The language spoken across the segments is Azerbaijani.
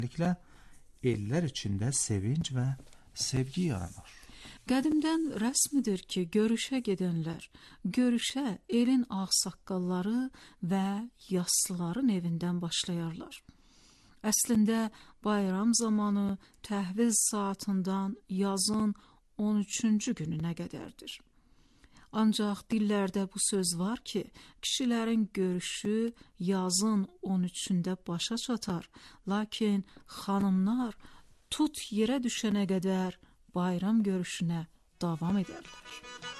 Beləliklə, ellər içində sevinc və sevgi yaranır. Qədimdən rəsmidir ki, görüşə gedənlər, görüşə elin ağsaqqalları və yaşlıların evindən başlayarlar. Əslində, bayram zamanı təhvil saatından yazın 13-cü gününə qədərdir. Ancaq dillərdə bu söz var ki, kişilərin görüşü yazın 13-də başa çatar, lakin xanımlar tut yerə düşənə qədər bayram görüşünə davam edərlər.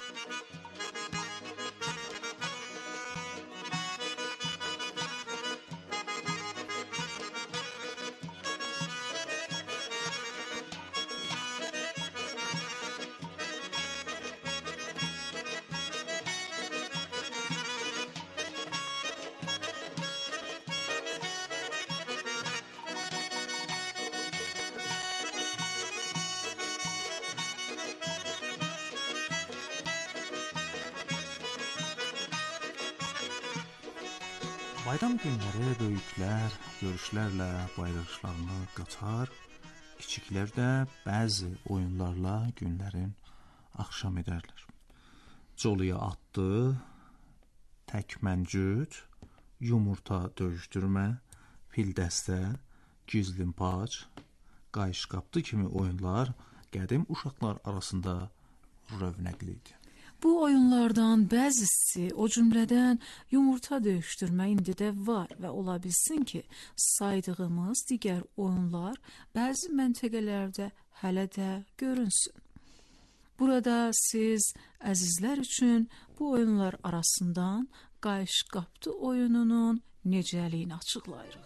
Bayram günləri böyüklər görüşlərlə bayraqlarını qatar, kiçiklər də bəzi oyunlarla günlərin axşam edərlər. Coluya atdı, təkməncüd, yumurta döyüşdürmə, fil dəstə, gizlimpaç, qayışqapdı kimi oyunlar qədim uşaqlar arasında rövnəqli idi. Bu oyunlardan bəzisi, o cümlədən yumurta döyüşdürmə indi də var və ola bilsin ki, saydığımız digər oyunlar bəzi məntəqələrdə hələ də görünsün. Burada siz əzizlər üçün bu oyunlar arasından qayışqapdı oyununun necəliyini açıqlayırıq.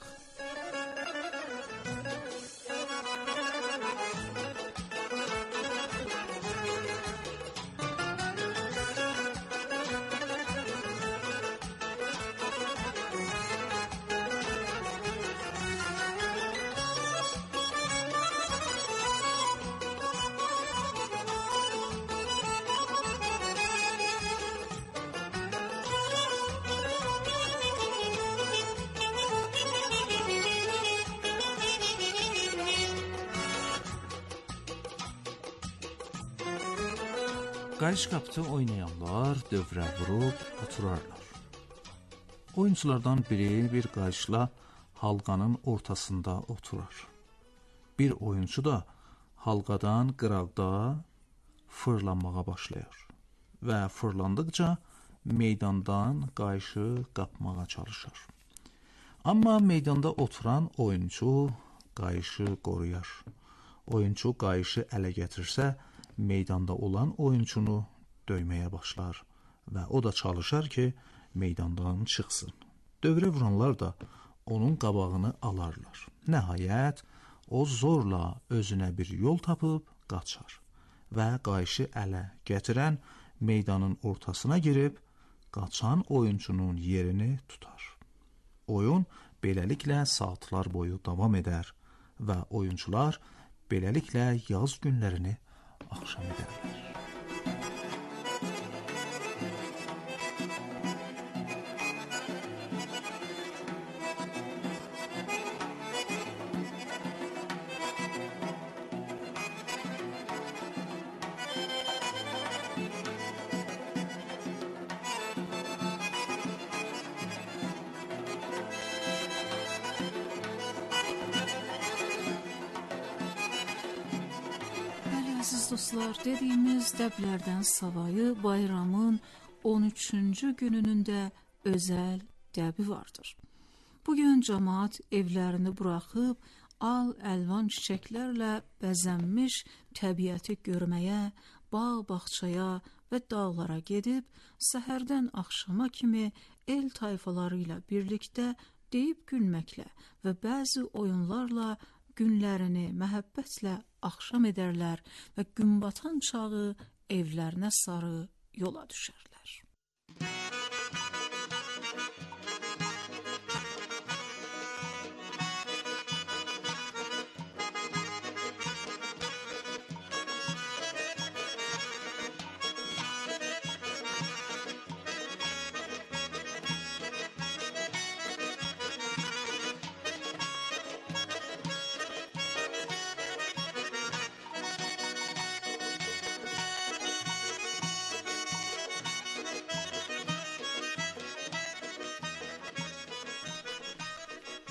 Qayışqapdı oynayanlar dövrə vurub oturarlar. Oyunculardan biri bir qayışla halqanın ortasında oturar. Bir oyuncu da halqadan qıraqda fırlanmağa başlayır və fırlandıqca meydandan qayışı qapmağa çalışır. Amma meydanda oturan oyuncu qayışı qoruyar. Oyuncu qayışı ələ gətirsə, meydanda olan oyuncunu döyməyə başlar və o da çalışar ki, meydandan çıxsın. Dövrə vuranlar da onun qabağını alarlar. Nəhayət, o zorla özünə bir yol tapıb qaçar və qayışı ələ gətirən meydanın ortasına girib, qaçan oyuncunun yerini tutar. Oyun beləliklə saatlar boyu davam edər və oyuncular beləliklə yaz günlərini axşam edərlər. Əziz dostlar, dediyimiz dəblərdən savayı bayramın 13-cü gününün də özəl dəbi vardır. Bugün cəmaat evlərini buraxıb, al-əlvan çiçəklərlə bəzənmiş təbiəti görməyə, bağ-bağçaya və dağlara gedib, səhərdən axşama kimi el tayfaları ilə birlikdə deyib gülməklə və bəzi oyunlarla günlərini məhəbbətlə axşam edərlər və günbatan çağı evlərinə sarı yola düşərlər.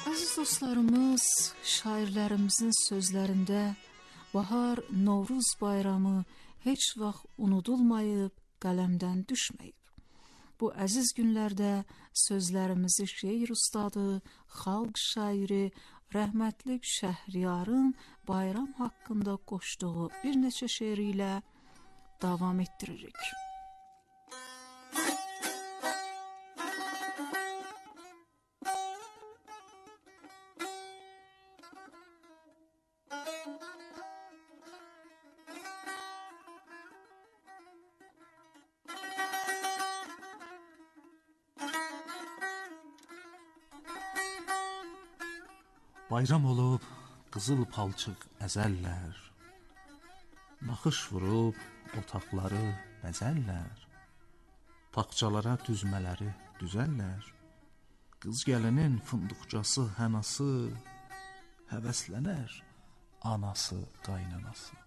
Əziz dostlarımız, şairlərimizin sözlərində bahar, Novruz bayramı heç vaxt unudulmayıb, qələmdən düşməyib. Bu əziz günlərdə sözlərimizi şeir ustadı, xalq şairi, rəhmətli Şəhriyarın bayram haqqında qoşduğu bir neçə şeiri ilə davam etdiririk. Bayram olub qızıl palçıq əzəllər, naxış vurub otaqları bəzəllər, taxçalara düzmələri düzəllər, qız gəlinin fındıqcası hənası, həvəslənər anası, qaynanası.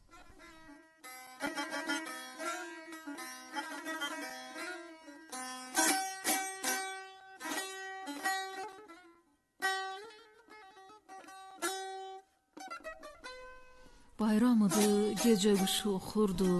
Bayramıdır, gecə quşu oxurdu,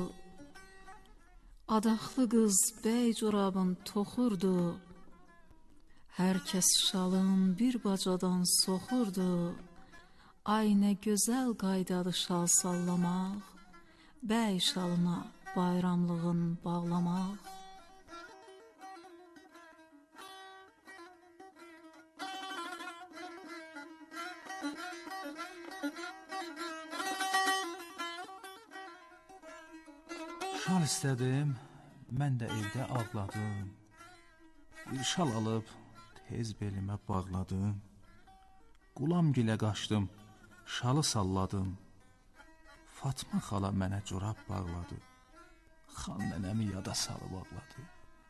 adaxlı qız bəy corabın toxurdu, hər kəs şalın bir bacadan soxurdu, ay nə gözəl qaydadı şal sallamaq, bəy şalına bayramlığın bağlamaq. Şal istədim, mən də evdə ağladım, bir şal alıb tez belimə bağladım, Qulamgilə qaçdım, şalı salladım, Fatma xala mənə corab bağladı, xan nənəmi yada salıb ağladı.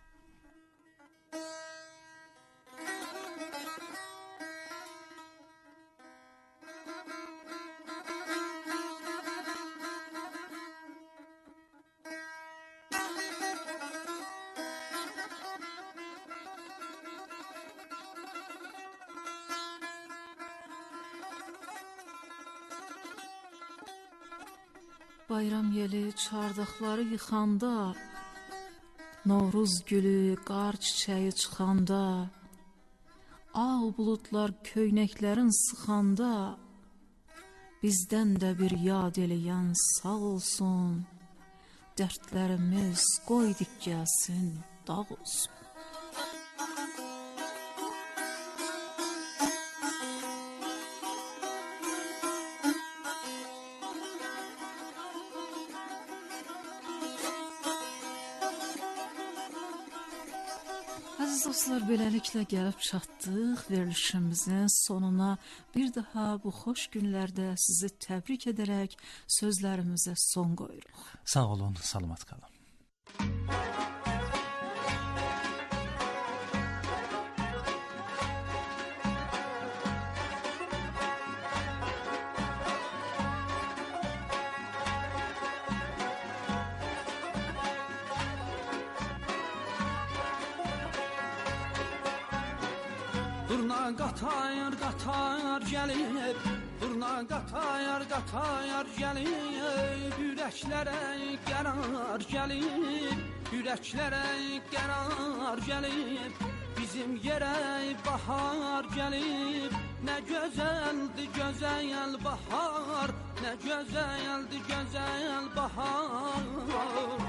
Bayram yeli çardaqları yıxanda, Novruz gülü, qar çiçəyi çıxanda, ağ buludlar köynəklərin sıxanda, bizdən də bir yad eləyən sağ olsun, dərdlərimiz qoy dik gəlsin, dağ olsun. Əziz dostlar, beləliklə gəlib çatdıq verilişimizin sonuna. Bir daha bu xoş günlərdə sizi təbrik edərək sözlərimizə son qoyuruq. Sağ olun, salamat qalın. Durna qatayar, qatayar gəlib, durna qatayar, qatayar gəlib, ürəklərə qərar gəlib, ürəklərə qərar gəlib, bizim yerə bahar gəlib, nə gözəldir gözəl bahar, nə gözəldir gözəl bahar.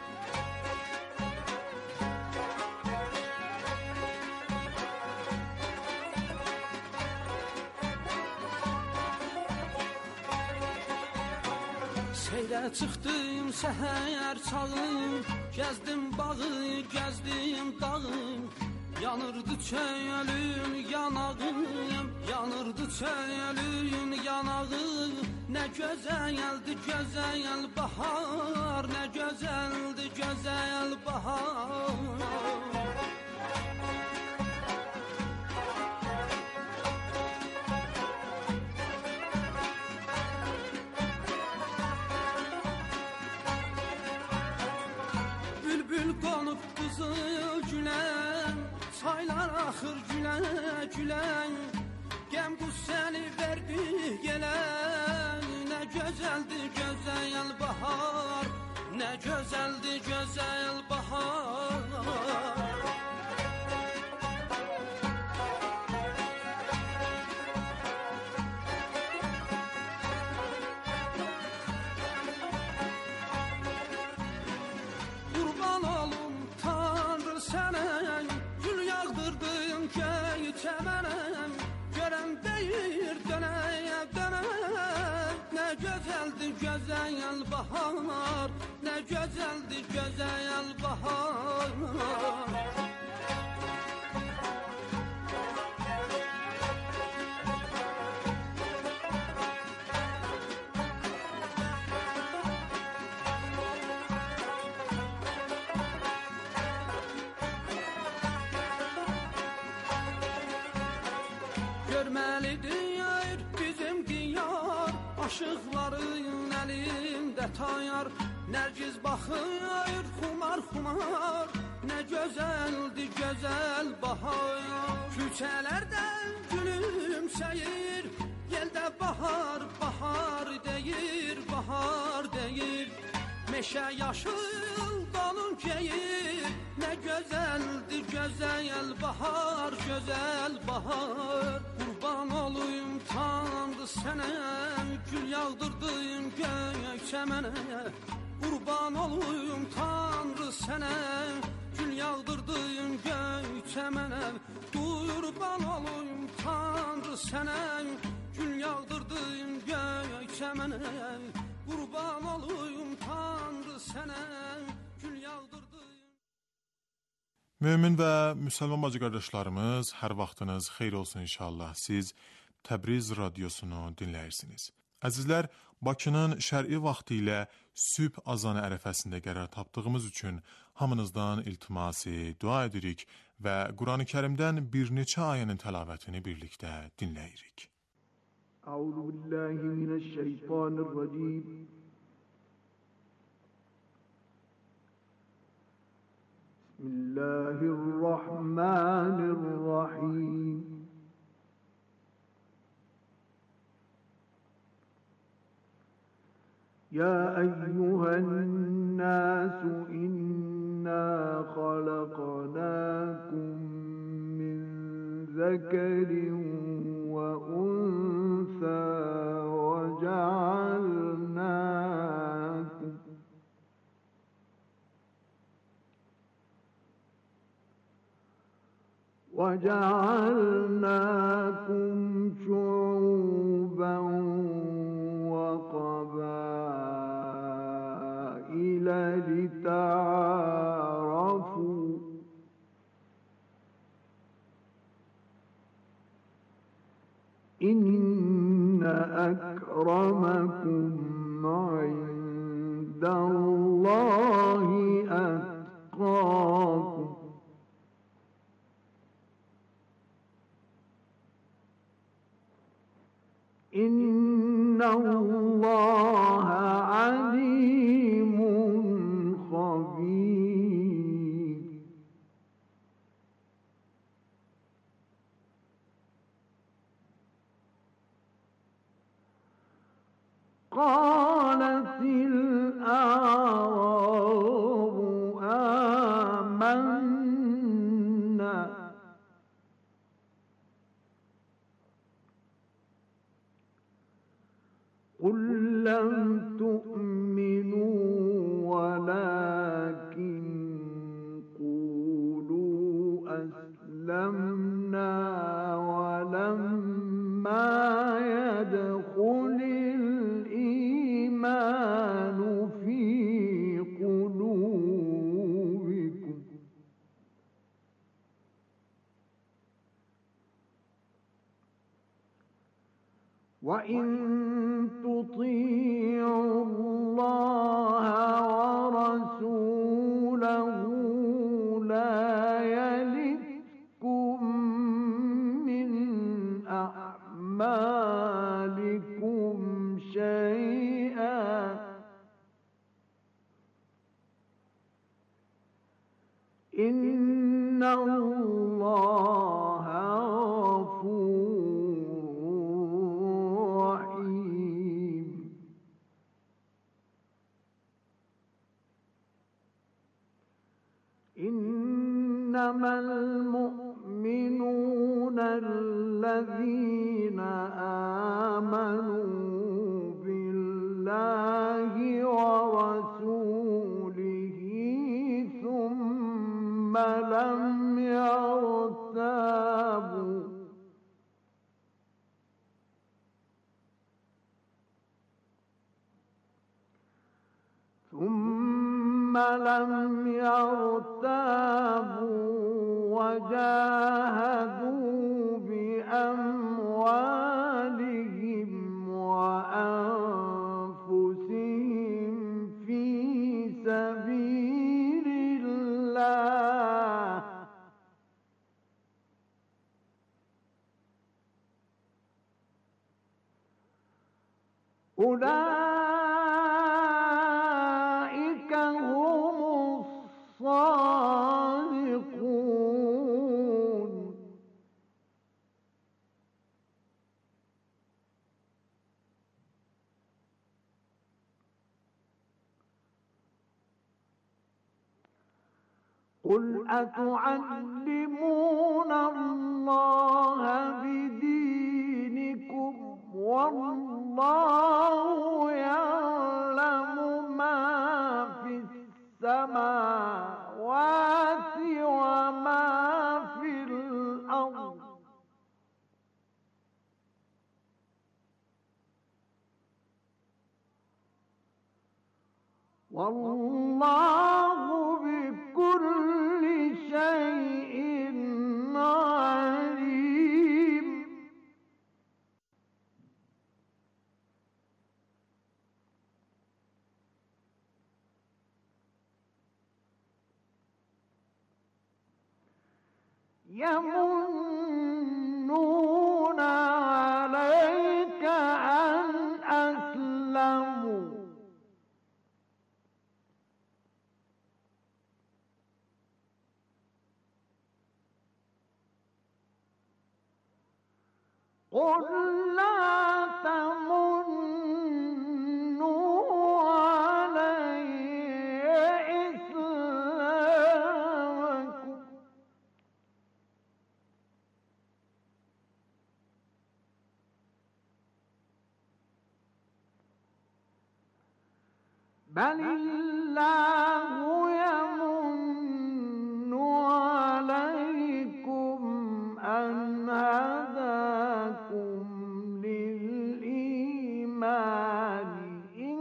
Seyrə çıxdım səhər çağım, gəzdim bağı, gəzdim dağı, yanırdı çölün yanağım, yanırdı çölün yanağı, nə gözəldir gözəl bahar, nə gözəldir gözəl bahar. Qonub qızıl gülə, çaylar axır gülə gülə, Gəm qüssəni verdi gələn, nə gözəldir gözəl bahar, nə gözəldir gözəl bahar. Qurban olum Tanrı sənə, gül yağdırdın köy çəmənə, görəm deyir dönəyə dönəyə, nə gözəldir gözəl bahar, nə gözəldir gözəl bahar. Görməlidir bizim diyar, aşıqların əlində tayar, Nərgiz baxır xumar xumar, nə gözəldir gözəl bahar. Küçələrdən gülümsəyir, yeldə bahar bahar deyir, bahar deyir. Meşə yaşıl dalın keyir, nə gözəldir gözəl bahar, gözəl bahar. Qurban olayım Tanrı sənə, gül yağdırdın göy çəmənə. Qurban olayım Tanrı sənə, gül yağdırdın göy çəmənə. Qurban olayım Tanrı sənə, gül yağdırdın göy çəmənə. Qurban olayım Tanrı sənə, gül yağdırdın. Mömin və müsəlman bacı qardaşlarımız, hər vaxtınız xeyir olsun inşallah. Siz Təbriz radiosunu dinləyirsiniz. Əzizlər, Bakının şər'i vaxtı ilə sübh azanı ərəfəsində qərar tapdığımız üçün hamınızdan iltimasi dua edirik və Quran-ı Kərimdən bir neçə ayənin təlavətini birlikdə dinləyirik. Euzubillahimineşşeytanirracim. Bismillahirrahmanirrahim. Ya eyyühennasu inna khalaqnakum min zekerin ve unsa ve cealnakum وَجَعَلْنَاكُمْ شُعُوبًا وَقَبَائِلَ لِتَعَارَفُوا إِنَّ أَكْرَمَكُمْ عِندَ اللَّهِ أَتْقَاكُمْ إِنَّ اللَّهَ عَلِيمٌ خَبِيرٌ. قالت الأعراب آمنا قل لم تؤمنوا ولكن قولوا أسلمنا ولما يدخل الإيمان في قلوبكم وإن تطيعوا الله ورسوله لا يلتكم من أعمالكم شيئا إن الله غفور إنما المؤمنون الذين آمنوا بالله ورسوله ثم لم يرتابوا وجاهدوا بأموالهم وأنفسهم في سبيل الله أولئك هم الصادقون. قل أتعلمون الله بدينكم والله يعلم ما في السماوات وما في الأرض والله بكل شيء عليم. يمنون عليك أن أسلموا قل لا تمنوا علي إسلامكم بل الله يمن عليكم أن هداكم للإيمان إن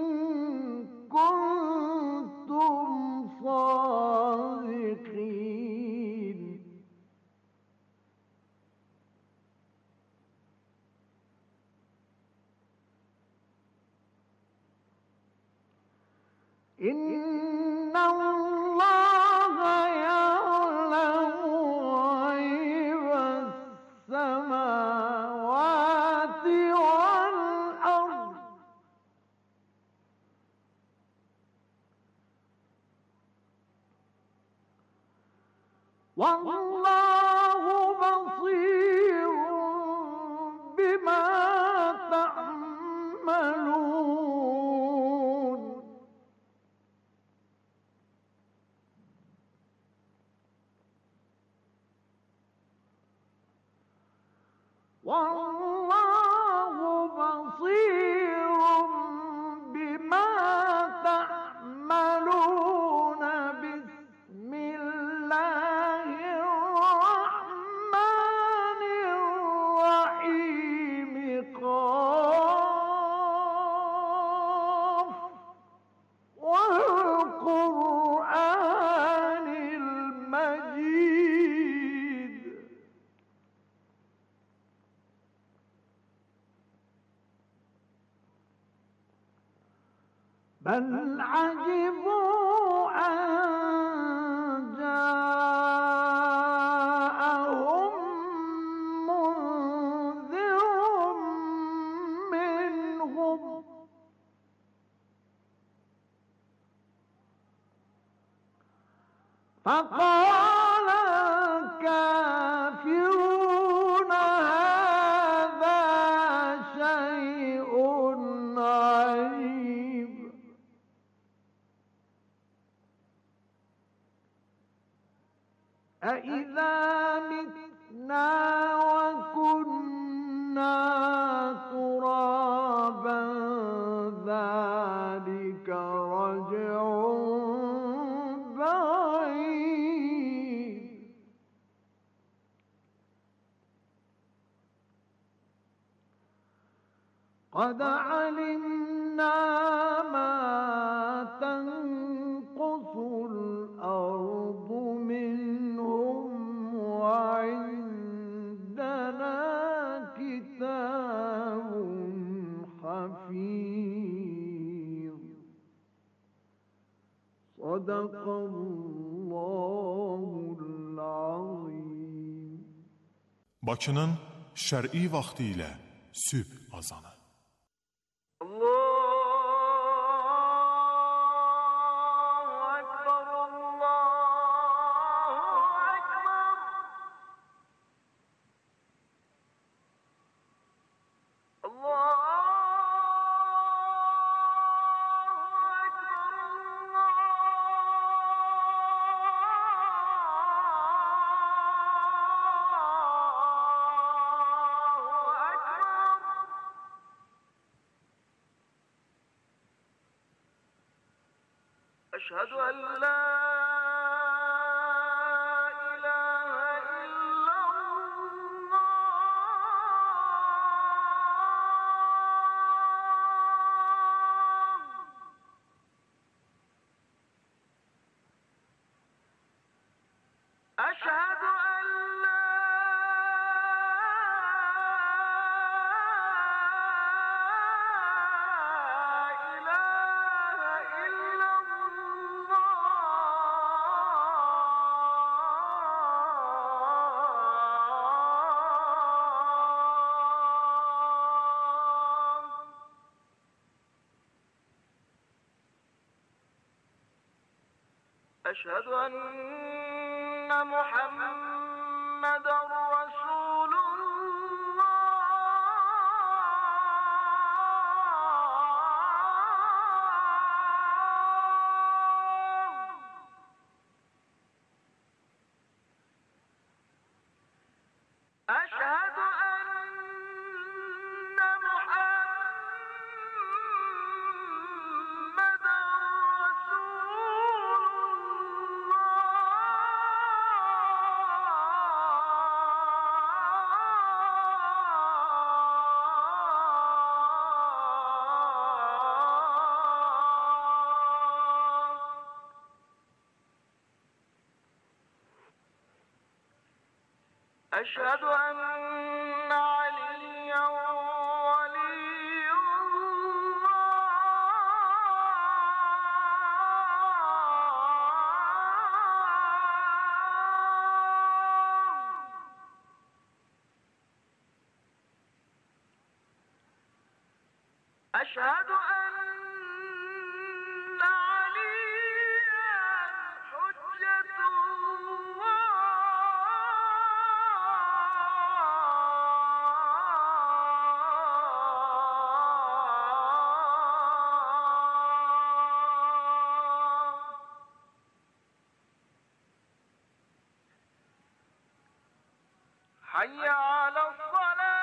كنتم صادقين. إن الله يعلم غيب السماوات والأرض والله بصير بما تعملون. والله بصير بما تعملون. بسم الله الرحمن الرحيم. قاف والقرآن المجيد. بل عجبوا أن جاءهم منذر منهم فقال الكافرون هذا شيء عجيب. أإذا متنا وكنا ترابا ذلك رجع بعيد قد علمنا ما تنقص الأرض منهم وعندنا كتاب حفيظ صدق الله العظيم. Bakının şər'i vaxtı ilə sübh azanı. أشهد أن لا إله إلا الله أشهد أن لا أشهد أن محمدًا رسول الله أشهد أن محمدًا أشهد أن عليا ولي الله أشهد أن عليا حجة الله حي على الصلاة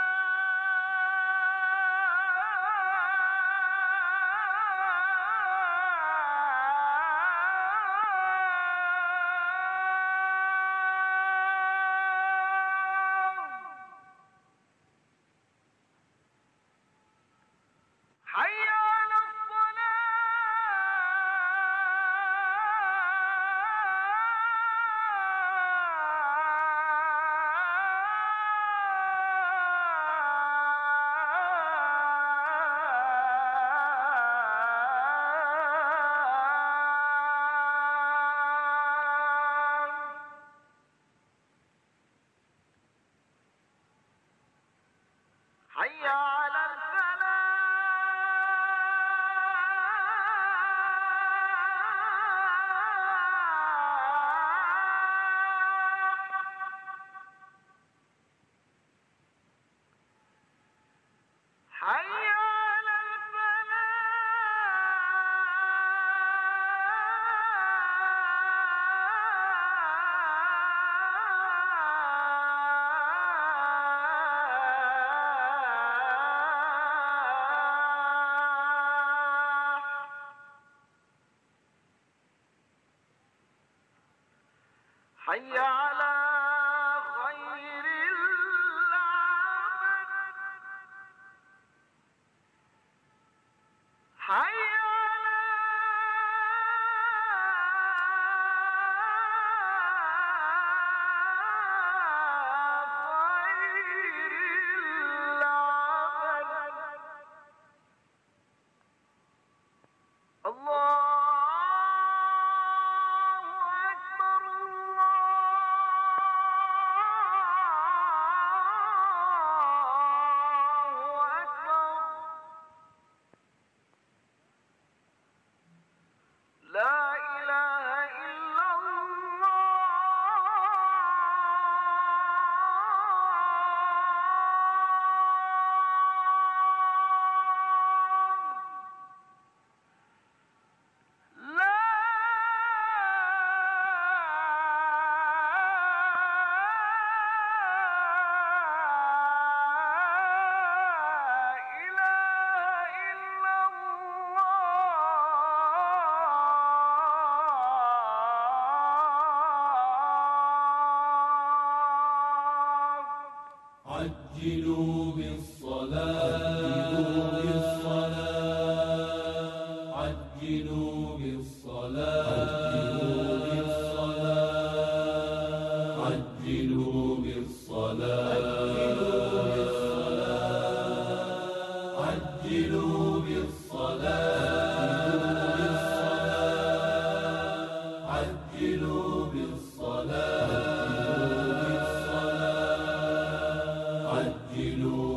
حي على الصلاة حي على خير العمل حي على خير العمل الله أكبر الله أكبر لا إله إلا الله لا إله إلا الله عجلوا بالصلاة عجلوا بالصلاة عجلوا بالصلاة عجلوا بالصلاة عجلوا بالصلاة عجلوا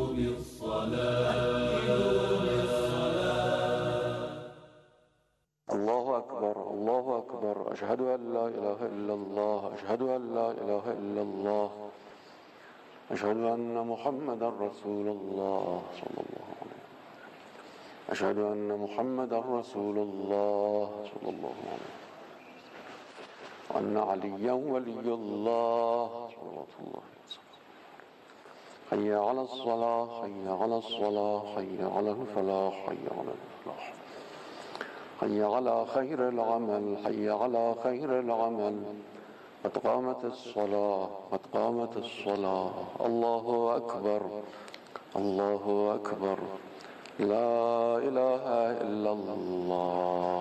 بالصلاة الله أكبر الله أكبر أشهد أن لا إله إلا الله أشهد أن لا إله إلا الله أشهد أن محمدا رسول الله صلى الله عليه وسلم أشهد أن محمدا رسول الله صلى الله عليه وسلم وأن عليا ولي الله صلى الله عليه وسلم حي على الصلاة حي على الصلاة حي على الفلاح حي على الفلاح حي على خير العمل حي على خير العمل قد قامت الصلاة قد قامت الصلاة الله أكبر الله أكبر لا إله إلا الله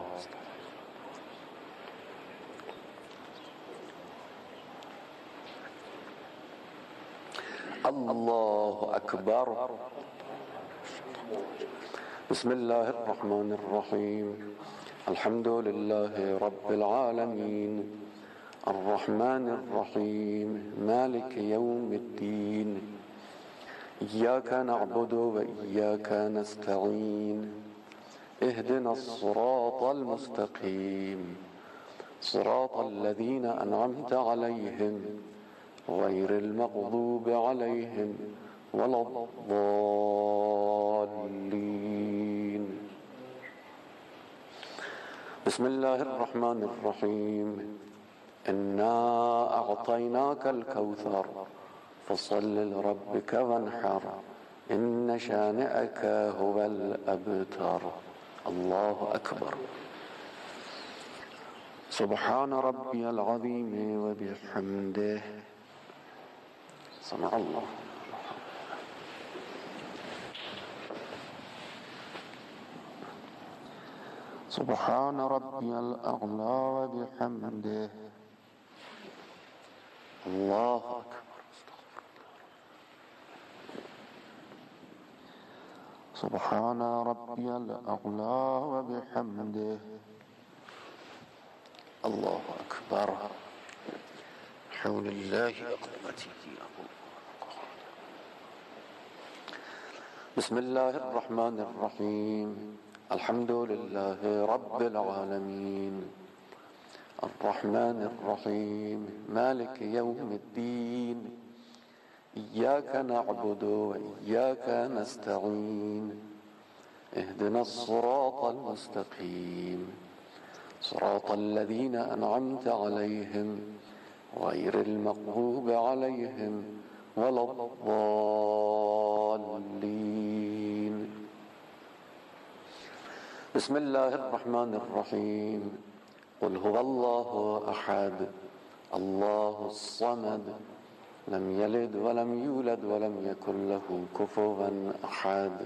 الله أكبر بسم الله الرحمن الرحيم الحمد لله رب العالمين الرحمن الرحيم مالك يوم الدين إياك نعبد وإياك نستعين اهدنا الصراط المستقيم صراط الذين أنعمت عليهم غير المغضوب عليهم ولا الضالين بسم الله الرحمن الرحيم إنا أعطيناك الكوثر فصل لربك وانحر إن شانئك هو الأبتر الله أكبر سبحان ربي العظيم وبحمده سمع الله سبحان ربي الأعلى وبحمده الله أكبر سبحان ربي الأعلى وبحمده الله أكبر حول الله أقوته بسم الله الرحمن الرحيم الحمد لله رب العالمين الرحمن الرحيم مالك يوم الدين إياك نعبد وإياك نستعين اهدنا الصراط المستقيم صراط الذين أنعمت عليهم غير المغضوب عليهم ولا الضالين بسم الله الرحمن الرحيم قل هو الله أحد الله الصمد لم يلد ولم يولد ولم يكن له كفوا أحد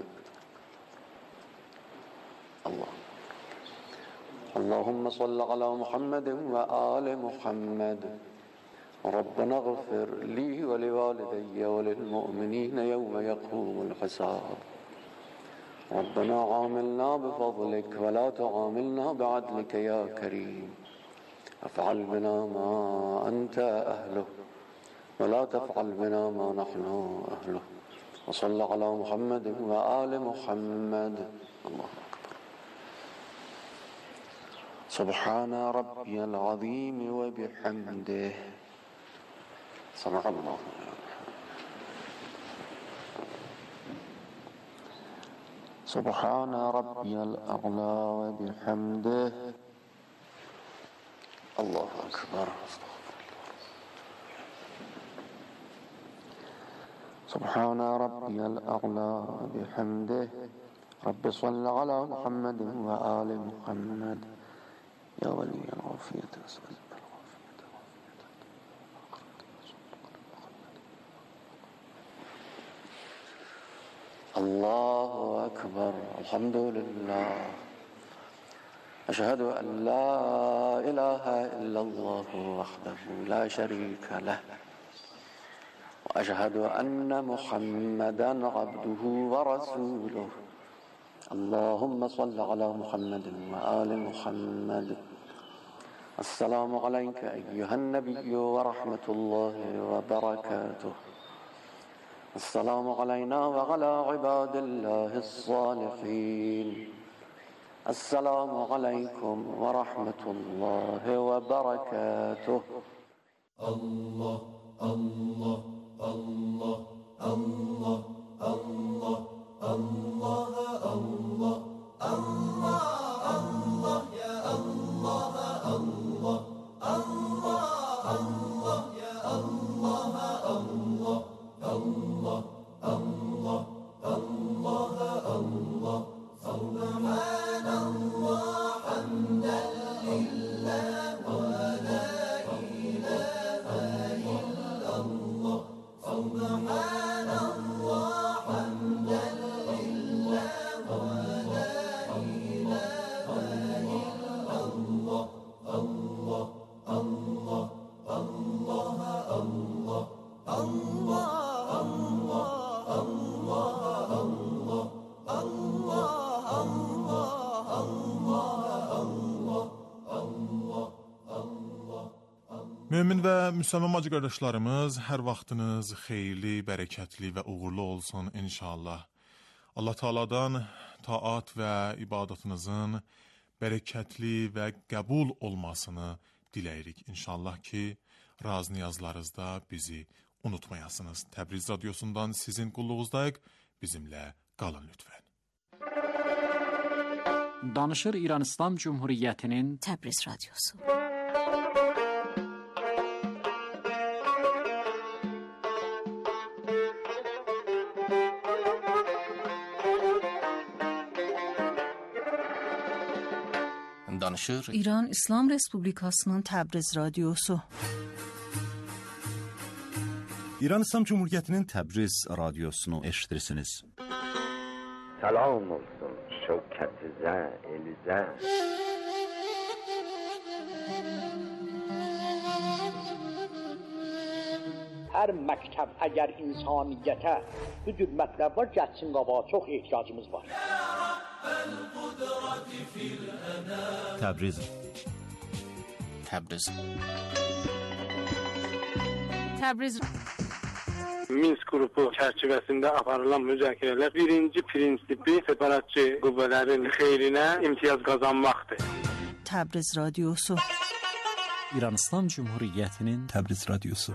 اللهم صل على محمد وآل محمد ربنا اغفر لي ولوالدي وللمؤمنين يوم يقوم الحساب ربنا عاملنا بفضلك ولا تعاملنا بعدلك يا كريم افعل بنا ما أنت أهله ولا تفعل بنا ما نحن أهله وصل على محمد وآل محمد الله أكبر سبحان ربي العظيم وبحمده سمع الله سبحان ربي الأعلى وبحمده الله أكبر سبحان ربي الأعلى وبحمده رب صل على محمد وآل محمد يا ولي العافية أسألك الله أكبر الحمد لله أشهد أن لا إله إلا الله وحده لا شريك له وأشهد أن محمدا عبده ورسوله اللهم صل على محمد وآل محمد السلام عليك أيها النبي ورحمة الله وبركاته السلام علينا وعلى عباد الله الصالحين السلام عليكم ورحمة الله وبركاته الله الله الله الله الله الله الله الله الله يا الله الله الله الله يا الله الله الله الله الله الله سبحان الله حمدا لله ولا إله إلا الله سبحان الله حمدا لله ولا إله إلا الله الله الله الله الله Mömin və müsəlman bacı qardaşlarımız, hər vaxtınız xeyirli, bərəkətli və uğurlu olsun inşallah. Allah Taala'dan taat və ibadətinizin bərəkətli və qəbul olmasını diləyirik inşallah ki, raz niyazlarınızda bizi unutmayasınız. Təbriz radiosundan sizin qulluğunuzdayıq, bizimlə qalın lütfən. Danışır İran İslam Cumhuriyyətinin Təbriz radiosu. Danışır İran İslam Respublikasının Təbriz radiosu. İran İslam Cumhuriyyətinin Təbriz radiosunu eşitirsiniz. Salam olsun şevketize, elize. Hər məktəb əgər insaniyyətə bu cür mətləb var, gəlsin qabağa, çox ehtiyacımız var. Təbriz. Təbriz. Təbriz. Minsk qrupu çərçivəsində aparılan müzakirələr birinci prinsipi separatçı qüvvələrin xeyrinə imtiyaz qazanmaqdır. Təbriz radiosu. İran İslam Cumhuriyyətinin Təbriz radiosu.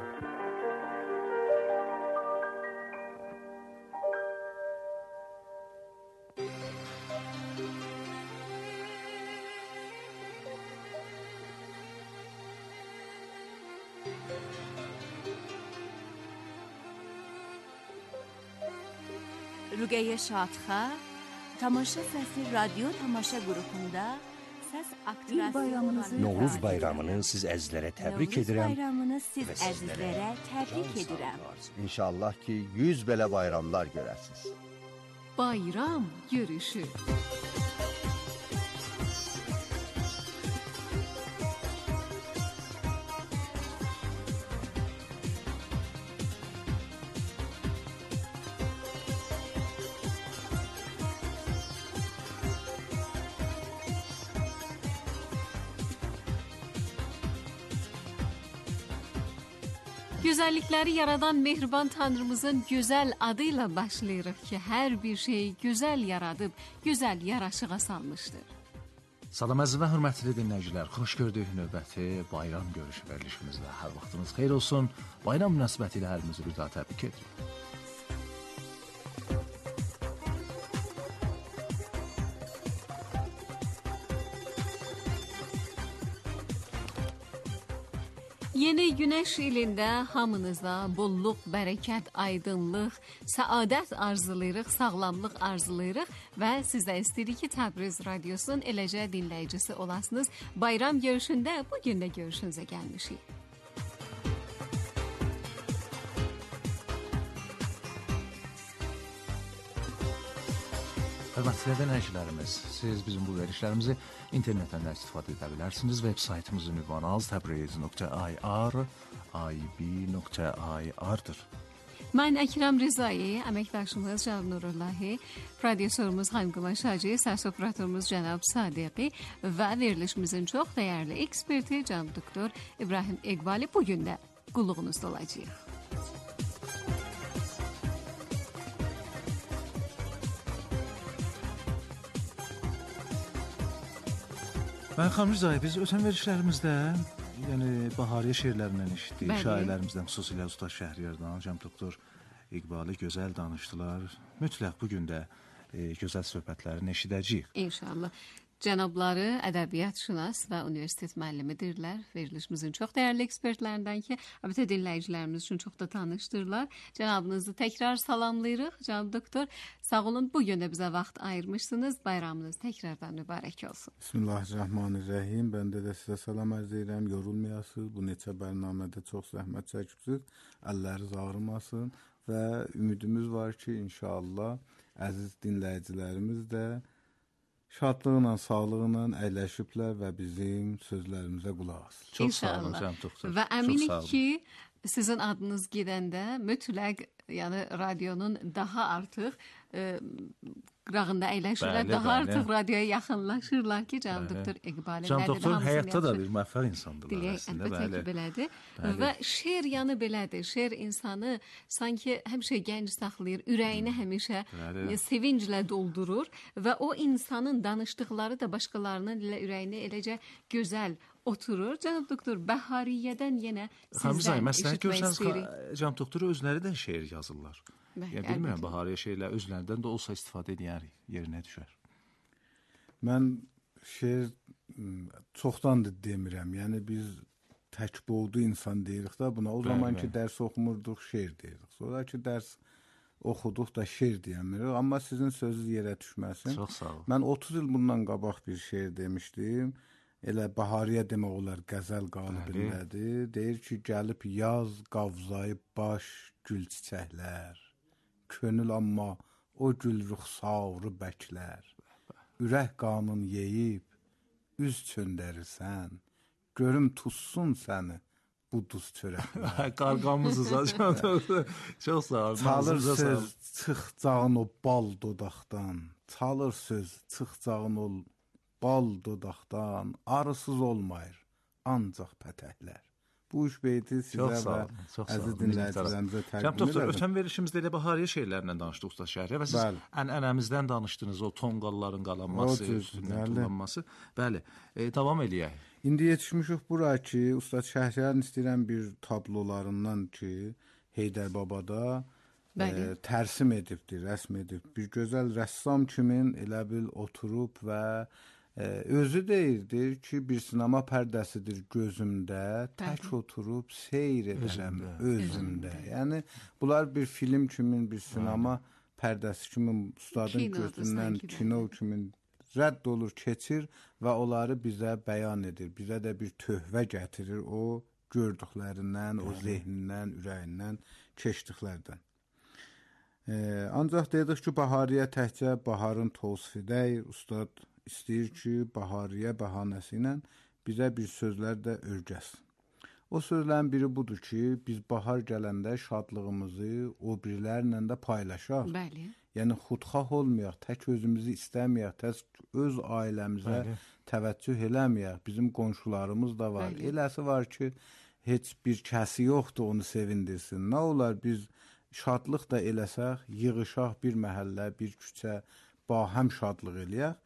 Rüqeyyə Şadxə Tamaşa Səsi radyo tamaşa qrupunda Bir bayramınızı Novruz bayramını siz əzizlərə təbrik edirəm. Novruz bayramını siz əzizlərə təbrik edirəm. İnşallah ki 100 belə bayramlar görəsiniz. Bayram görüşü. Güzellikleri yaradan mehriban Tanrımızın güzel adıyla başlayırıq ki, her bir şeyi güzel yaradıb, güzel yaraşığa salmışdır. Salam əziz və hörmətli dinləyicilər, xoş gördük növbəti bayram görüşü verilişimizdə. Hər vaxtınız xeyir olsun. Bayram münasibəti ilə hər birinizi bir daha təbrik edirik. Yeni güneş ilində hamınıza bolluk, bərəkət, aydınlıq, səadət arzulayırıq, sağlamlıq arzulayırıq və sizə istəyirik ki, Təbriz Radyosu'nun eləcə dinləyicisi olasınız. Bayram görüşündə bugün də görüşünüzə gəlmişik. Hörmətli dinləyicilərimiz, siz bizim bu verilişlərimizi internetdən də istifadə edə bilərsiniz. Veb saytımızın ünvanı tabriz.ir, ib.ir-dır. Mən Əkrəm Rizai, əməkdaşımız Cənab Nurullahi, prodüserimiz Xanqıma Şacı, səs operatorumuz Cənab Sadiqi və verilişimizin çox dəyərli eksperti Cənab Doktor İbrahim İqbali bugün də qulluğunuzda olacağıq. Mən Xanqıma Rizai, biz ötən verilişlərimizdə Bahariyə şeirlərindən eşitdik, şairlərimizdən, xüsusilə Usta Şəhriyardan, Cənab Doktor İqbali gözəl danışdılar. Mütləq bugün də gözəl söhbətlərini eşidəcəyik. İnşallah. Cənabları ədəbiyyatşünas və universitet müəllimidirlər. Verilişimizin çox dəyərli ekspertlərindən ki, əlbəttə dinləyicilərimiz üçün çox da tanışdırlar. Cənabınızı təkrar salamlayırıq. Cənab doktor, sağ olun, bugün də bizə vaxt ayırmışsınız. Bayramınız təkrardan mübarək olsun. Bismillahirrahmanirrahim. Mən də sizə salam arz edirəm. Yorulmayasınız. Bu neçə bərnamədə çox zəhmət çəkibsiniz. Əlləriniz ağrımasın və ümidimiz var ki, inşallah əziz dinləyicilərimiz də şadlıqla, sağlıqla əyləşiblər və bizim sözlərimizə qulaq asır. Çox sağ olun, Cənab doktor. Və əminik ki, sizin adınız gedəndə mütləq, yəni radionun daha artıq qırağında əyləşirlər, daha artıq radioya yaxınlaşırlar ki, Cənab doktor İqbali. Cənab doktor həyatda da bir müvəffəq insandırlar əslində. Əlbəttə ki, belədir. Və şeir yanı belədir. Şeir insanı sanki həmişə gənc saxlayır, ürəyini həmişə sevinclə doldurur və o insanın danışdıqları da başqalarının ürəyini eləcə gözəl oturur. Cənab doktor, Bəhariyyədən yenə sizdən eşitmək istəyirik. Cənab doktor özləri də şeir yazırlar. Bilmirəm, Bahariyə şeirlər özlərindən də olsa istifadə edəyər, yerinə düşər. Mən şeir çoxdandır demirəm. Yəni biz tək boğdu insan deyirik da buna. O zaman ki dərs oxumurduq, şeir deyirik. Sonra ki dərs oxuduq da şeir deyəmirik. Amma sizin sözünüz yerə düşməsin. Çox sağ olun. Mən 30 il bundan qabaq bir şeir demişdim. Elə Bahariyə demək olar qəzəl qalibindədir. Deyir ki, gəlib yaz qavzayıb baş gül çiçəklər. Könül amma o gül ruxsarı bəklər. Ürək qanın yeyib, üz çöndərirsən. Görüm tutsun səni bu duz çörəklər. Qarqamızız hocam. Çox sağ olun. Çalır söz çıxcağın o bal dodaqdan. Çalır söz çıxcağın o bal dodaqdan. Arısız olmayır, ancaq pətəklər. Bu üç beyti sizə və əziz dinləyicilərimizə təqdim edirəm. Ötən verilişimizdə elə Bahariyə şeirlərindən danışdıq Usta Şəhriyə və siz ənənəmizdən danışdınız, o tonqalların qalanması, üstündən tullanması. Bəli, davam eləyək. İndi yetişmişik bura ki, Usta Şəhriyarın istəyirəm bir tablolarından ki, Heydər Babada tərsim edibdir, rəsm edib. Bir gözəl rəssam kimin elə bil oturub və özü deyirdir ki, bir sinema pərdəsidir gözümdə, tək oturub seyr edirəm özümdə. Yəni, bunlar bir film kimin, bir sinema pərdəsi kimin, ustadın gözündən, kino kimin rədd olur, keçir və onları bizə bəyan edir. Bizə də bir töhvə gətirir o gördüklərindən, o zehnindən, ürəyindən, keçdiklərdən. Ancaq dedik ki, Bahariyə təkcə baharın tavsifi deyil. Ustad istəyir ki, Bahariyə bəhanəsi ilə bizə bir sözlər də örgəsin. O sözlərin biri budur ki, biz bahar gələndə şadlığımızı o birilərlə də paylaşaq. Bəli. Yəni xudxah olmayaq, tək özümüzü istəməyək, tək öz ailəmizə təvəccüh eləməyək. Bizim qonşularımız da var. Eləsi var ki, heç bir kəsi yoxdur onu sevindirsin. Nə olar biz şadlıq da eləsək, yığışaq bir məhəllə, bir küçə, bahəm şadlıq eləyək.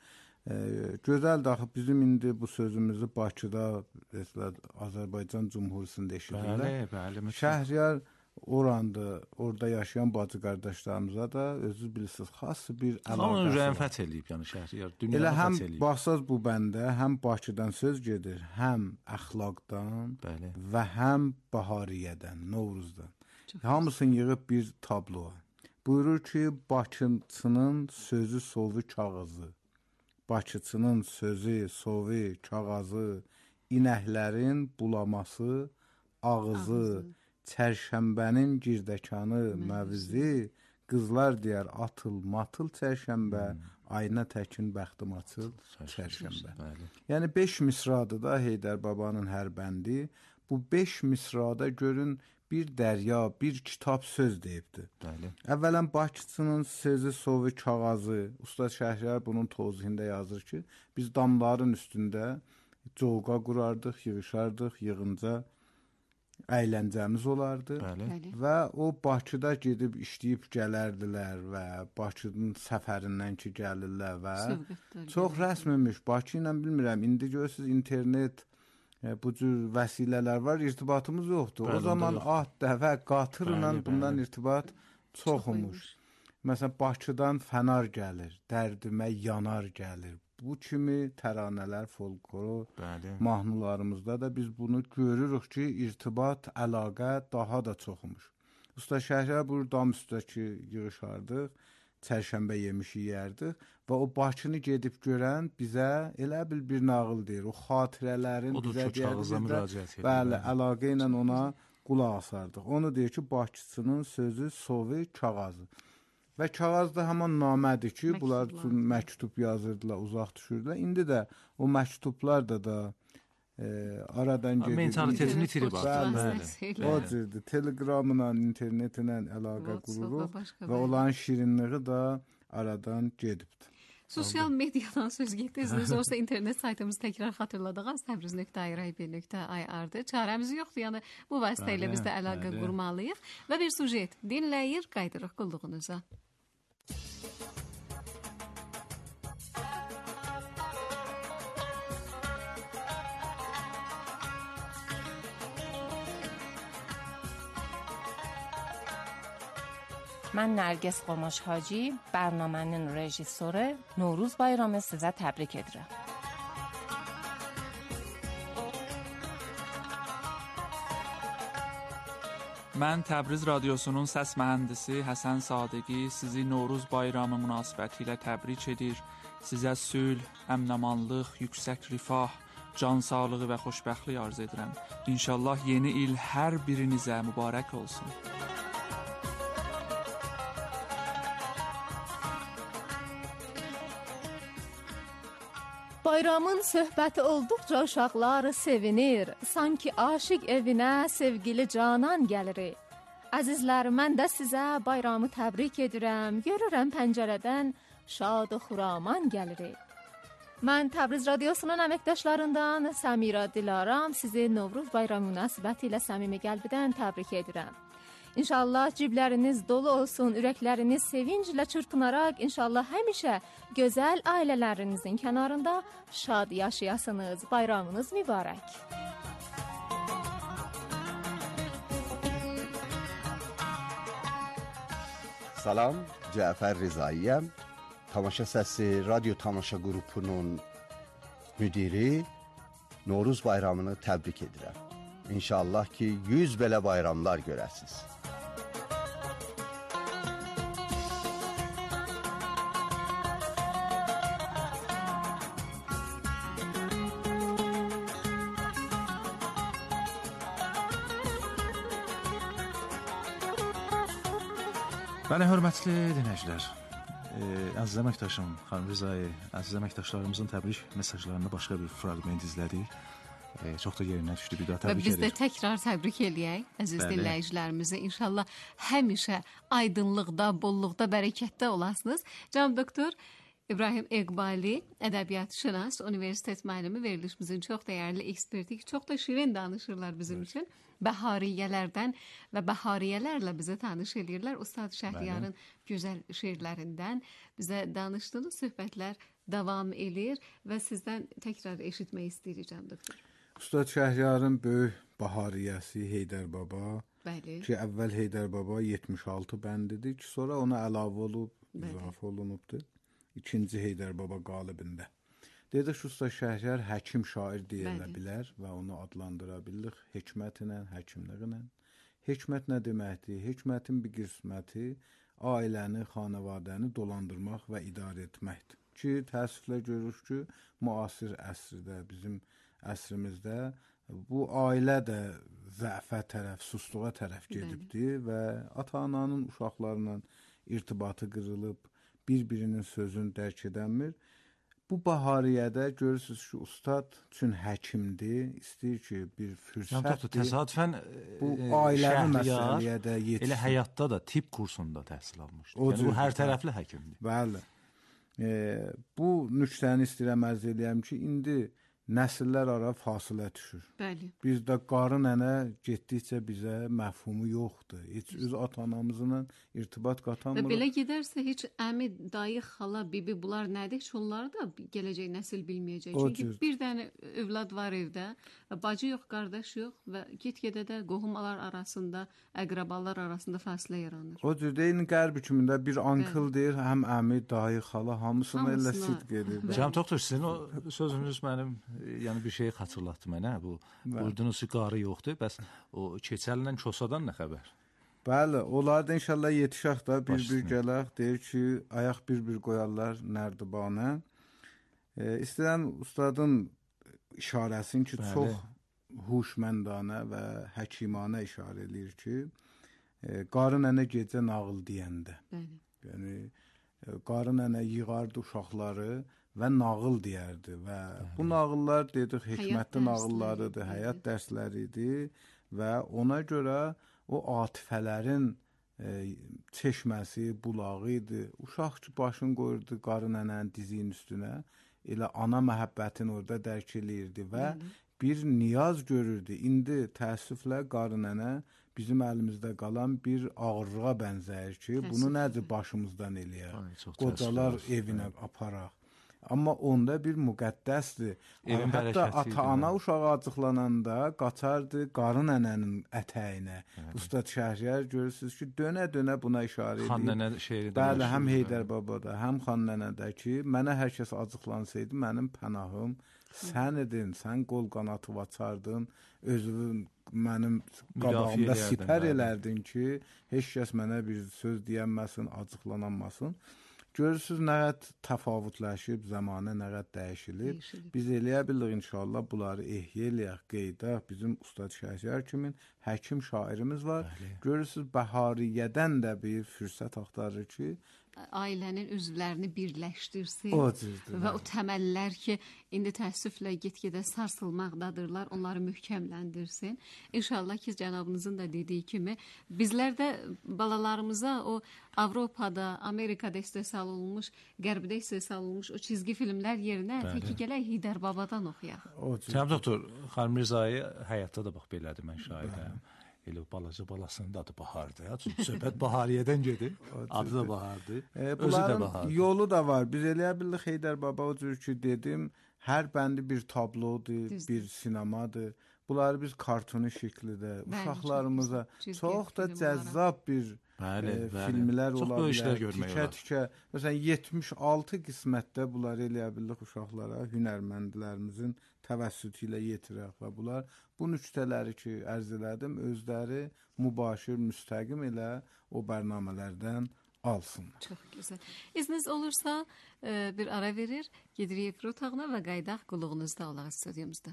Gözəl də bizim indi bu sözümüzü Bakıda, Azərbaycan Cumhuriyətində eşidirlər. Bəli. Şəhriyar orandı, orada yaşayan bacı qardaşlarımıza da özünüz bilirsiniz, xas bir əlaqəsi var. Ürəyin fəth eləyib, yəni Şəhriyar dünyanı elə həm fəth eləyib. baxsaz bu bəndə həm Bakıdan söz gedir, həm əxlaqdan və həm Bahariyədən, Novruzdan. Hamısını yığıb bir tabloya. Buyurur ki, Bakıçının sözü sovu kağızı, Bakıçının sözü sovu kağızı, inəklərin bulaması ağızı, çərşəmbənin girdəkanı məvizi, qızlar deyər atıl matıl çərşəmbə, ayna təkin bəxtim açıl çərşəmbə. Yəni 5 misradır da Heydər Babanın hər bəndi. Bu 5 misrada görün bir dərya, bir kitab söz deyibdir. Əvvələn Bakıçının sözü sovu kağızı, Usta Şəhriyar bunun tozihində yazır ki, biz damların üstündə coğqa qurardıq, yığışardıq, yığınca əyləncəmiz olardı və o Bakıda gedib işləyib gələrdilər və Bakının səfərindən ki gəlirlər və çox rəsmimiş. Bakı ilə bilmirəm, indi görürsünüz internet, bu cür vəsilələr var, irtibatımız yoxdur. O zaman at, dəvə, qatırla bundan irtibat çox olmuş. Məsələn, Bakıdan fənar gəlir, dərdimə yanar gəlir. Bu kimi təranələr, folkloru, mahnılarımızda da biz bunu görürük ki, irtibat, əlaqə daha da çoxmuş. Usta Şəhriyar buyur, dam üstəki yığışardıq, çərşəmbə yemişi yeyərdik və o Bakını gedib görən bizə elə bil bir nağıl deyir. O xatirələrin bizə deyir, bəli, əlaqə ilə ona qulaq asardıq. Onu deyir ki, Bakıçının sözü sovu kağızı. Və kağızda həman namədir ki, bunlar üçün məktub yazırdılar, uzaq düşürdülər. İndi də o məktublar da aradan gedir. Mentalitetini itirib. O cürdür. Telegramla, internetlə əlaqə qururuq və onların şirinliyi da aradan gedibdir. Sosial mediadan söz getdiniz, olsa internet saytımızı təkrar xatırladığınız təbriz.ir.ir-dir. Çarəmiz yoxdur, yəni bu vasitə ilə biz də əlaqə qurmalıyıq və bir sujet dinləyir, qaydırıq qulluğunuza. من نرگس قماش حاجی برنامه‌nin rejissoru Novruz bayramı sizə təbrik edirəm. Mən Təbriz radiosunun səs mühəndisi Həsən Sadəqi sizi Novruz bayramı münasibətilə təbrik edir. Sizə sülh, əmin-amanlıq, yüksək rifah, can sağlığı və xoşbəxtlik arzu edirəm. İnşallah yeni il hər birinizə mübarək olsun. Bayramın söhbəti olduqca uşaqlar sevinir, sanki aşiq evinə sevgili canan gəlir. Əzizlər, mən də sizə bayramı təbrik edirəm, görürəm pəncərədən şad و xuraman gəlir. Mən Təbriz radiosunun əməkdaşlarından Səmira Dilaram sizi Novruz bayramı münasibəti ilə səmimi qəlbdən təbrik edirəm. İnşallah cibləriniz dolu olsun, ürəkləriniz sevinclə çırpınaraq, inşallah həmişə gözəl ailələrinizin kənarında şad yaşayasınız. Bayramınız mübarək. Salam, Cəfər Rizayiyəm. Tamaşa Səsi radyo tamaşa qrupunun müdiri. Novruz bayramını təbrik edirəm. İnşallah ki 100 belə bayramlar görəsiniz. Bəli, hörmətli dinləyicilər, əziz əməkdaşım xanım Rizai, əziz əməkdaşlarımızın təbrik mesajlarını başqa bir fraqment izlədik. Çox da yerinə düşdü, bir daha təbrik edir. Biz də edir. təkrar təbrik eləyək əziz dinləyicilərimizi. İnşallah həmişə aydınlıqda, bolluqda, bərəkətdə olasınız. Cənab doktor İbrahim Iqbali, ədəbiyyatşünas, universitet müəllimi, verilişimizin çox dəyərli eksperti, çox da şirin danışırlar bizim üçün. Bəhariyələrdən və bəhariyələrlə bizə tanış edirlər. Ustad Şəhriyarın gözəl şeirlərindən bizə danışdığınız söhbətlər davam edir və sizdən təkrar eşitmək istəyirik, cənab doktor. Ustad Şəhriyarın böyük bəhariyəsi Heydər Baba, ki, əvvəl Heydər Baba 76 bəndidir ki, sonra ona əlavə olub, izafə olunubdur. İkinci Heydər Baba qalibində. Dedik, Ustad Şəhriyar həkim şair deyilə bilər və onu adlandıra bilirik hikmətlə, həkimliğlə. Hikmət nə deməkdir? Hikmətin bir qisməti ailəni, xanavadəni dolandırmaq və idarə etməkdir. Ki, təəssüflə görürük ki, müasir əsrdə, bizim əsrimizdə bu ailə də zəfə tərəf, susluğa tərəf gedibdir və ata-ananın uşaqlarla irtibatı qırılıb, bir-birinin sözünü dərk edəmir. Bu bahariyədə görürsünüz ki, ustad üçün həkimdir, istəyir ki, bir fürsətdir. Təsadüfən bu ailəvi məsələyə də yetişsin. Elə həyatda da tibb kursunda təhsil almışdır. Yəni, bu hər tərəfli həkimdir. Bəli. Bu nüktəni istəyirəm ərz edəyəm ki, indi nəsillər ara fasilə düşür. Bəli. Bizdə qarı nənə getdikcə bizə məfhumu yoxdur. Heç öz ata-anamızla irtibat qatamırıq. Və belə gedərsə heç əmi, dayı, xala, bibi bunlar nədir? Heç onları da gələcək nəsil bilməyəcək. Çünki bir dənə övlad var evdə, bacı yox, qardaş yox və get-gedə də qohumlar arasında, əqrabalar arasında fasilə yaranır. O cür deyil, qərb hükümündə bir ankıl deyir, həm əmi, dayı, xala, hamısına elə sidq edir. Cənab doktor, sizin o sözünüz mənim yəni bir şeyi xatırlatdı mənə. Bu burdunuz qarı yoxdur. Bəs o keçəllə kosadan nə xəbər? Bəli, onlar da inşallah yetişək də bir-bir gələk. Deyir ki, ayaq bir-bir qoyarlar nərdibanə. İstəyirəm ustadın işarəsini ki, çox huşməndanə və həkimanə işarə edir ki, qarı nənə gecə nağıl deyəndə. Yəni, qarı nənə yığardı uşaqları və nağıl deyərdi və bu nağıllar dedik hikmətli nağıllarıdır, həyat dərsləridir və ona görə o atifələrin çeşməsi, bulağı idi. Uşaq ki, başını qoyurdu qarı nənənin dizinin üstünə, elə ana məhəbbətin orada dərk eləyirdi və bir niyaz görürdü. İndi təəssüflə qarı nənə bizim əlimizdə qalan bir ağırlığa bənzəyir ki, bunu necə başımızdan eləyər? Qocalar evinə aparaq. Amma onda bir müqəddəsdir. Hətta ata-ana uşağı acıqlananda qaçardı qarı nənənin ətəyinə. Ustad Şəhriyar görürsünüz ki, dönə-dönə buna işarə edir. Xan nənə şeiri. Bəli, həm Heydər Babada, həm Xan nənədə ki, mənə hər kəs acıqlansaydı, mənim pənahım sən idin, sən qol qanatı açardın, özünün mənim qabağımda sipər elərdin ki, heç kəs mənə bir söz deyənməsin, acıqlananmasın. Görürsünüz, nə qədər təfavütləşib, zamanə nə qədər dəyişilib. Biz eləyə bilirik inşallah bunları ehyə eləyək, qeydaq. Bizim Ustad Şəhriyar kimi həkim şairimiz var. Görürsünüz, bəhariyədən də bir fürsət axtarır ki, ailənin üzvlərini birləşdirsin və o təməllər ki, indi təəssüflə get-gedə sarsılmaqdadırlar, onları möhkəmləndirsin. İnşallah ki, cənabınızın da dediyi kimi, bizlər də balalarımıza o Avropada, Amerikada istehsal olunmuş, Qərbdə istehsal olunmuş o çizgi filmlər yerinə təki gələk Heydər Babadan oxuyaq. Cənab doktor, xanım Mirzayı həyatda da bax belədir, mən şahidəm. Elə balaca balasının da adı Bahardır. Çünki söhbət Bahariyədən gedir. Adı da Bahardır. Bunların yolu da var. Biz eləyə bildik Heydər Baba o cür ki dedim, hər bəndi bir tablodur, bir sinemadır. Bunları biz kartonu şəklidə uşaqlarımıza çox da cəzzab bir filmlər ola bilər. Tikə-tikə. Məsələn, 76 qismətdə bunları eləyə bildik uşaqlara, hünərməndlərimizin təvəssütü ilə yetirək və bunlar bu nüktələri ki, ərz elədim, özləri mübaşir, müstəqim elə o bərnamələrdən alsın. Çox gözəl. İzniniz olursa bir ara verir, gedirik efir otağına və qaydaq qulluğunuzda olaq stüdyomuzda.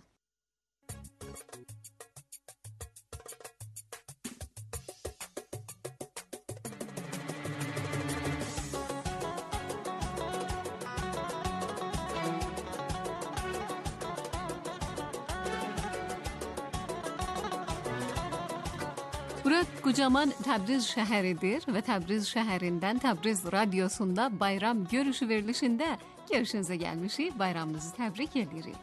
Bura kocaman Təbriz şəhəridir və Təbriz şəhərindən Təbriz Radyosunda bayram görüşü verilişində görüşünüzə gəlmişik. Bayramınızı təbrik edirik.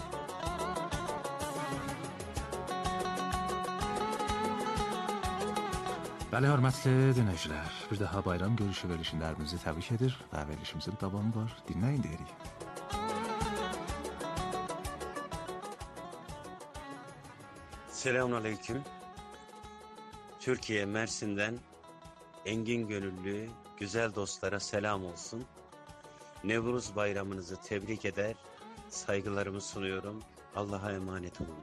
Bəli, hörmətli dinləyicilər, bir daha bayram görüşü verilişində hərinizi təbrik edir və verilişimizin davamı var. Dinləyin deyirik. Selamünaleyküm. Türkiye Mersin'den engin gönüllü güzel dostlara selam olsun. Nevruz bayramınızı tebrik eder, saygılarımı sunuyorum. Allah'a emanet olun.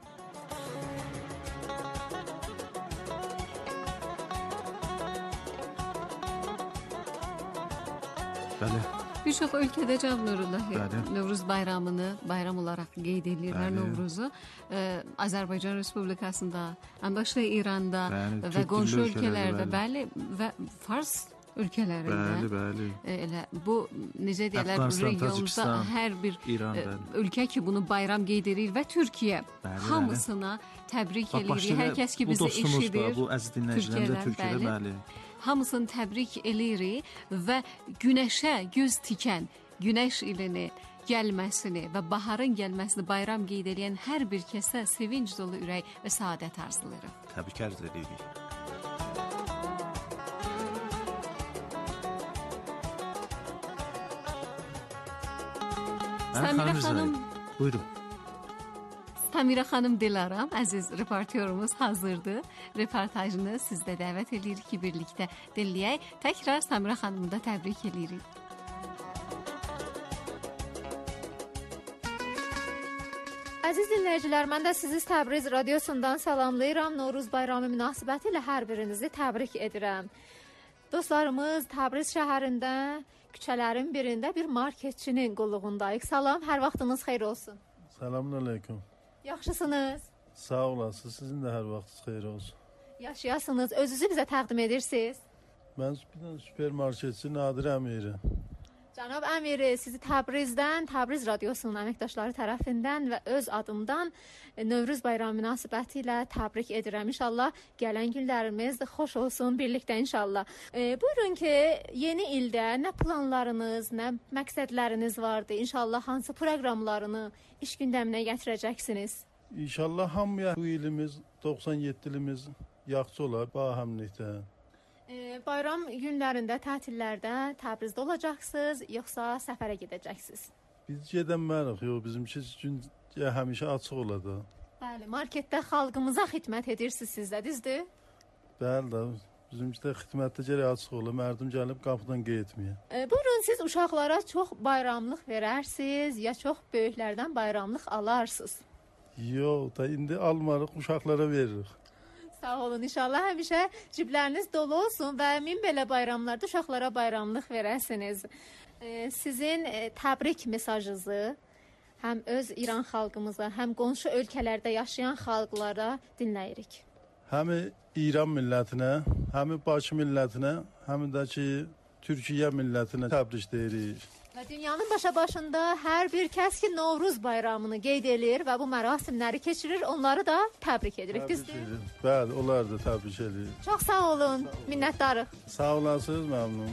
Bəli. Bir çox ölkədə Cənab Nurullahi Novruz bayramını bayram olaraq qeyd edirlər Novruzu. Azərbaycan Respublikasında, başda İranda və qonşu ölkələrdə, bəli, və Fars ölkələrində. Bəli. Elə bu necə deyirlər, regionda hər bir ölkə ki bunu bayram qeyd edir və Türkiyə hamısına təbrik edirik. Hər kəs ki bizi eşidir. Bu əziz dinləyicilərimiz Türkiyədə, bəli. Hamısını təbrik edirik və günəşə göz tikən, günəş ilini gəlməsini və baharın gəlməsini bayram qeyd edən hər bir kəsə sevinc dolu ürək və səadət arzulayırıq. Təbriklər edirik. Səmirə xanım, buyurun. Səmirə xanım Dilaram, əziz reportyorumuz hazırdır. Reportajını sizdə dəvət edirik ki, birlikdə dinləyək. Təkrar Səmirə xanımı da təbrik edirik. Əziz dinləyicilər, mən də sizi Təbriz Radiosundan salamlayıram. Novruz bayramı münasibəti ilə hər birinizi təbrik edirəm. Dostlarımız, Təbriz şəhərində küçələrin birində bir marketçinin qulluğundayıq. Salam, hər vaxtınız xeyir olsun. Selamünaleyküm. Yaxşısınız? Sağ olasınız, sizin də hər vaxtınız xeyir olsun. Yaşayasınız, özünüzü bizə təqdim edirsiniz. Mən süpermarketçi Nadir Əmiri. Cənab Əmiri, sizi Təbrizdən, Təbriz Radiosunun əməkdaşları tərəfindən və öz adımdan Novruz bayramı münasibəti ilə təbrik edirəm. İnşallah gələn günlərimiz xoş olsun birlikdə inşallah. Buyurun ki, yeni ildə nə planlarınız, nə məqsədləriniz vardı? İnşallah hansı proqramlarını iş gündəminə gətirəcəksiniz? İnşallah hamıya bu ilimiz, 97 ilimiz yaxşı olar, bahəmlikdə. Bayram günlərində, tətillərdə Təbrizdə olacaqsınız, yoxsa səfərə gedəcəksiniz? Biz gedənmərik, yox, bizimki gün həmişə açıq olacaq. Bəli, marketdə xalqımıza xidmət edirsiniz siz də, düzdür? Bəli də, bizimki də xidmətdə gərək açıq olur, mərdim gəlib qapıdan qeytməyə. Buyurun, siz uşaqlara çox bayramlıq verərsiniz, ya çox böyüklərdən bayramlıq alarsınız? Yox, da indi almarıq, uşaqlara veririk. Sağ olun, inşallah həmişə cibləriniz dolu olsun və min belə bayramlarda uşaqlara bayramlıq verəsiniz. Sizin təbrik mesajınızı həm öz İran xalqımıza, həm qonşu ölkələrdə yaşayan xalqlara dinləyirik. Həm İran millətinə, həm Bakı millətinə, həm də ki Türkiyə millətinə təbrik deyirik. Və dünyanın başında hər bir kəs ki Novruz bayramını qeyd edir və bu mərasimləri keçirir, onları da təbrik edirik. Bəli, onları da təbrik edirik. Çox sağ olun, minnətdarıq. Sağ olasınız, məmnun.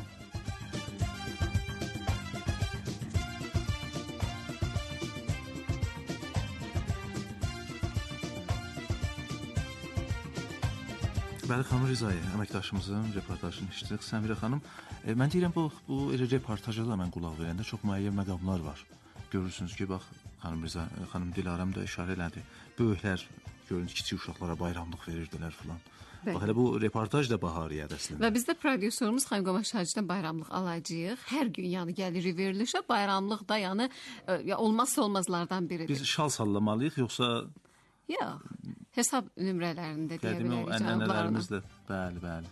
Bəli, xanım Rizaya, əməkdaşımızın reportajını işlədik. Səmirə xanım, mən deyirəm bu reportaja da mən qulaq verəndə çox müəyyən məqamlar var. Görürsünüz ki, bax, xanım Dilaram da işarə elədi. Böyüklər, görün, kiçik uşaqlara bayramlıq verirdilər filan. Bax, elə bu reportaj da bahariyədir əslində. Və biz də prodüserimiz Xanım Qomaş Hacıdan bayramlıq alacağıq. Hər gün yəni gəlirik verilişə. Bayramlıq da yəni olmazsa olmazlardan biridir. Biz şal sallamalıyıq, yoxsa... Yox, hesab nömrələrində deyə bilərik cavablarını. Ənənələrimizdə, bəli, bəli.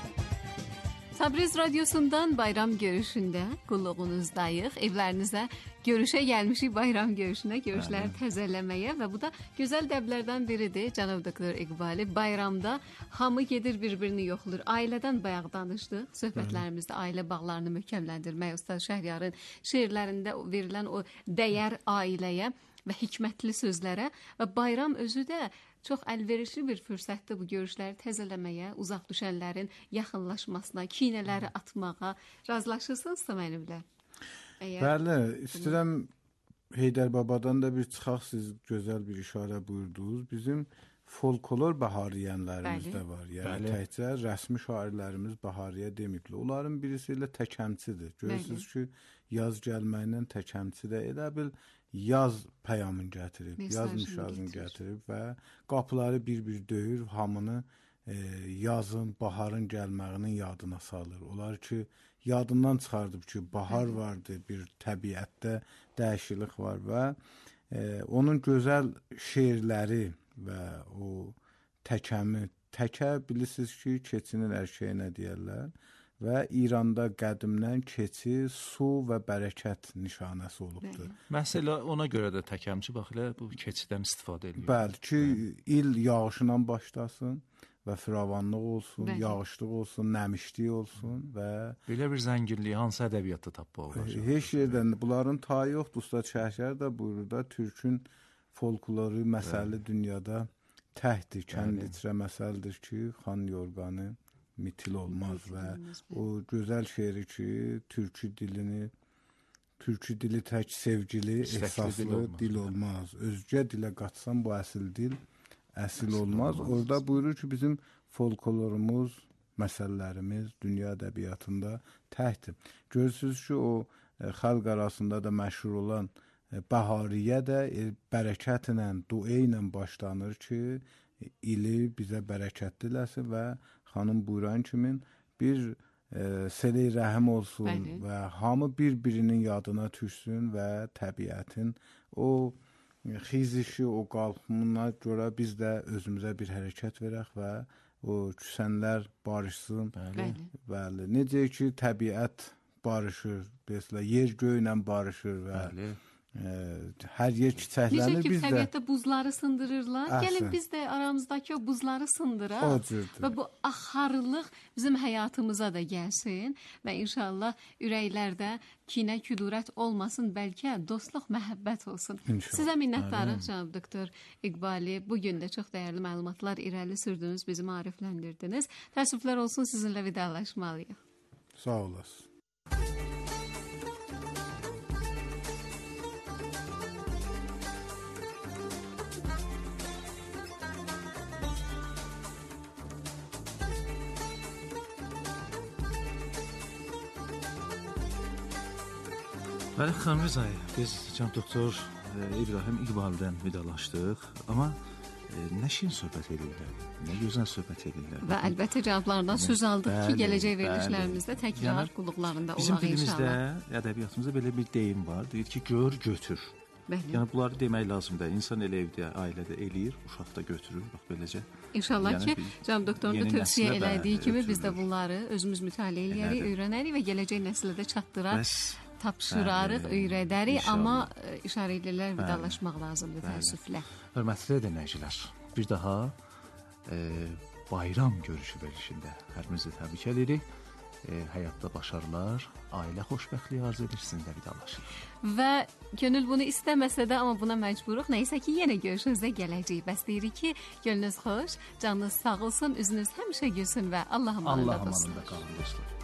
Təbriz Radiosundan bayram görüşündə qulluğunuzdayıq. Evlərinizə görüşə gəlmişik, bayram görüşünə, görüşləri təzələməyə və bu da gözəl dəblərdən biridir, cənab doktor İqbali. Bayramda hamı gedir bir-birini yoxlayır. Ailədən bayaq danışdıq, söhbətlərimizdə ailə bağlarını möhkəmləndirmək, Ustad Şəhriyarın şeirlərində verilən o dəyər ailəyə və hikmətli sözlərə və bayram özü də çox əlverişli bir fürsətdir bu görüşləri təzələməyə, uzaq düşənlərin yaxınlaşmasına, kinələri atmağa. Razılaşırsınızsa mənimlə? Bəli, istəyirəm Heydər Babadan da bir çıxaq, siz gözəl bir işarə buyurdunuz. Bizim folklor bahariyənlərimiz də var. Yəni təkcə rəsmi şairlərimiz bahariyə deməklə. Onların birisi ilə təkəmçidir. Görürsünüz ki, yaz gəlməklə təkəmçi də elə bil yaz pəyamını gətirib, yaz nişazını gətirib və qapıları bir-bir döyür, hamını yazın, baharın gəlməyinin yadına salır. Onlar ki, yadından çıxardıb ki, bahar vardı, bir təbiətdə dəyişiklik var və onun gözəl şeirləri və o təkə bilirsiniz ki, keçinin erkəyinə deyərlər və İranda qədimdən keçi su və bərəkət nişanəsi olubdur. Məsələ ona görə də təkəmçi bax elə bu keçidən istifadə edir. Bəli ki, il yağışla başlasın və firavanlıq olsun, yağışlıq olsun, nəmişlik olsun və belə bir zənginliyi hansı ədəbiyyatda tapmaq olacaq? Heç yerdən bunların tayı yoxdur. Ustad Şəhriyar da burada türkün folkloru məsəli dünyada təhdir, kənditrə məsəldir ki, xan yorğanı mitil olmaz və o gözəl şeiri ki, türkü dili tək sevgili, əsaslı dil olmaz. Özgə dilə qaçsam bu əsil dil əsil olmaz. Orada buyurur ki, bizim folklorumuz, məsələlərimiz dünya ədəbiyyatında təhdir. Görürsünüz ki, o xalq arasında da məşhur olan bahariyə də bərəkətlə, dua ilə başlanır ki, ili bizə bərəkət diləsin və xanım buyuran kimi bir sel-i rəhim olsun və hamı bir-birinin yadına düşsün və təbiətin o xizişi, o qalxımına görə biz də özümüzə bir hərəkət verək və o küsənlər barışsın. Bəli. Necə ki, təbiət barışır, yer göylə barışır və hər yer çiçəklənir. Necə ki, təbiətdə buzları sındırırlar, gəlin biz də aramızdakı o buzları sındıraq və bu axarlıq bizim həyatımıza da gəlsin və inşallah ürəklərdə kinə, küdurət olmasın, bəlkə dostluq, məhəbbət olsun. Sizə minnətdarıq, cənab doktor İqbali. Bugün də çox dəyərli məlumatlar irəli sürdünüz, bizi maarifləndirdiniz. Təəssüflər olsun, sizinlə vidalaşmalıyıq. Sağ olasın. Bəli, xanım Rızay, biz cənab doktor İbrahim İqbal'dən vidalaşdıq, amma nə şirin söhbət edirlər, nə gözəl söhbət edirlər. Və əlbəttə cavablardan söz aldıq ki, gələcək verilişlərimizdə təkrar qulluqlarında olaq inşallah. Bizim dilimizdə, ədəbiyyatımızda belə bir deyim var, deyir ki, gör, götür. Yəni bunları demək lazımdır. İnsan elə evdə, ailədə eləyir, uşaq da götürür, bax beləcə. İnşallah ki, cənab doktorun da tövsiyə elədiyi kimi biz də bunları özümüz mütaliə eləyərik, öyrənərik və gələcək nəslə də çatdıraq. Tapşırarıq, öyrədərik, amma işarə edirlər, vidalaşmaq lazımdır təəssüflə. Hörmətli dinləyicilər, bir daha bayram görüşü verilişində hərimizi təbrik edirik. Həyatda başarılar, ailə xoşbəxtliyi arzu edirsiniz də vidalaşırıq. Və gönül bunu istəməsə də, amma buna məcburuq. Nəysə ki, yenə görüşünüzə gələcəyik. Bəs deyirik ki, gönlünüz xoş, canınız sağ olsun, üzünüz həmişə gülsün və Allah amanında dostlar. Allah amanında qalın dostlar.